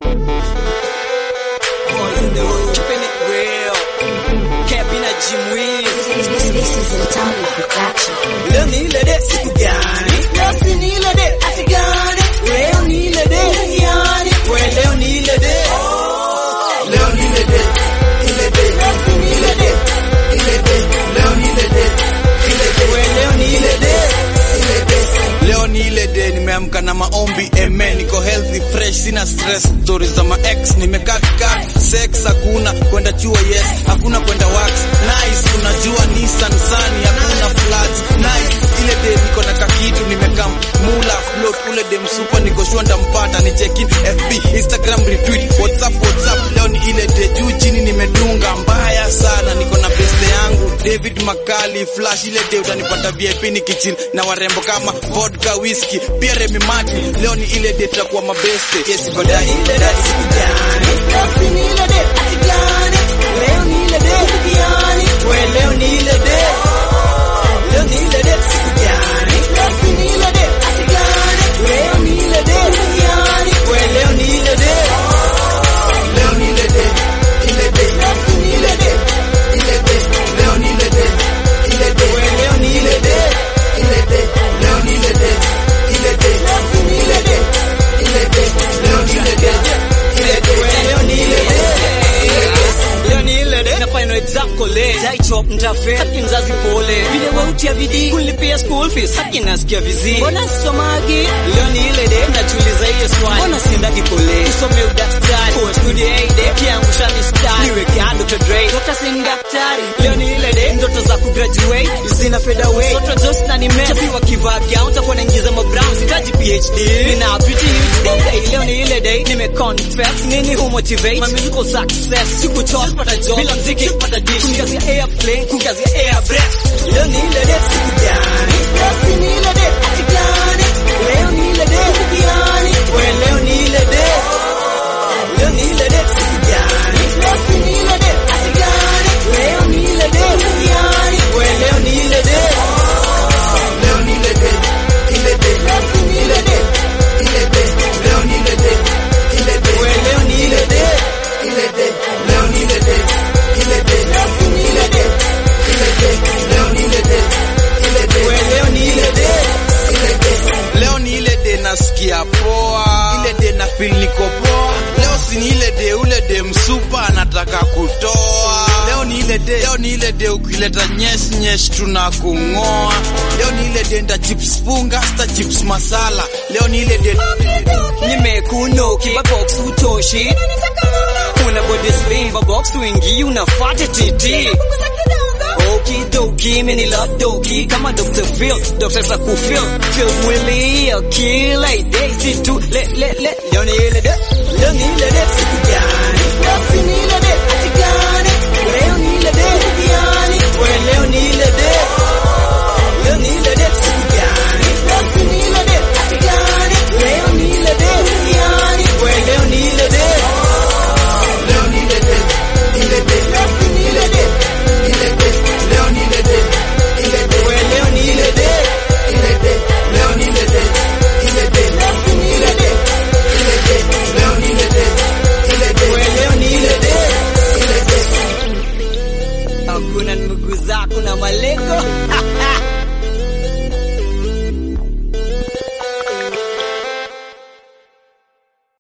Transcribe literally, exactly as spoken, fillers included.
Nimeamka na maombi amen, niko healthy fresh, sina stress, stories za ma ex nimekaa kat, sex hakuna, kwenda chuo yes, hakuna kwenda wax, nice unajua Nissan Sunny, hakuna flats, nice ile day niko na kakitu nimekaa mula float, ule day msupa niko sure ndampata, ni check in F B Instagram retweet WhatsApp WhatsApp, leo ni ile day juu chini nimedunga mbaya sana, niko na best yangu David Makali flash, ile day utanipata V I P nikichill na warembo kama vodka whiskey pia Remy Martin, leo ni ile day tutakuwa mabeste, yes goda ile day sikujani, leo ni ile day atigani, leo ni ile day sikujani, we leo ni ile day, leo ni ile day sikujani, leo ni ile day atigani, leo ni ile day sikujani, we leo ni ile day, leo ni ile day, ile day, leo ni ile day, ile day, leo ni ile day, ile day, we leo ni ile day, ile day, leo ni ile day. Jai chop njafe, haki mzazi pole, vile wautia bidii kulipia school fees, haki nasikia vizi, mbona somagi, leo ni ile day, nachuliza hiyo swali, mbona sindagi pole, usome udaktari, kwa studio aide, kiangusha mistari, niwe kiado to Dre, Doctor Sing daktari, leo ni ile day, ndoto za kugraduate, zina fade away, soto just na nime, chapiwa kivaa gown, takuwa naingiza ma brown, sitaji P H D, nina pretty day, leo ni ile day, nime confess, nini hu motivate, my musical success, siku choice pata job, bila mziki pata dish, kungazia airplane, kungazia air breath, leo ni ile day, sikujani, leo ni ile day, atigani, leo ni ile day, sikujani, we leo ni ile day, leo ni ile day, sikujani, leo ni ile day, atigani, leo ni ile day, sikujani, we leo ni ile day, leo ni ile day, ile day, leo ni ile day, ile day, leo ni ile day, ile day, we leo ni ile day, ile day, leo ni ile day, ile day, leo ni ile day, ile day, leo ni ile day, ile day, we leo ni ile day, ile day, leo ni ile day, nasikia poa, ile day na feel niko poa, leo si ni ile day, ule day msupa anataka kutoa, leo ni ile day, leo ni ile day, ukileta nyesh nyesh tunakungoa, leo ni ile day, nda chips funga sta chips masala, leo ni ile day, nimekuno kiba box utoshi, una body slim ba box wingi unafata titi, okidoki mini love doki kama Doctor Phil, Doctor Sakufil, feel mwili akili day si tu le le le, leo ni ile day,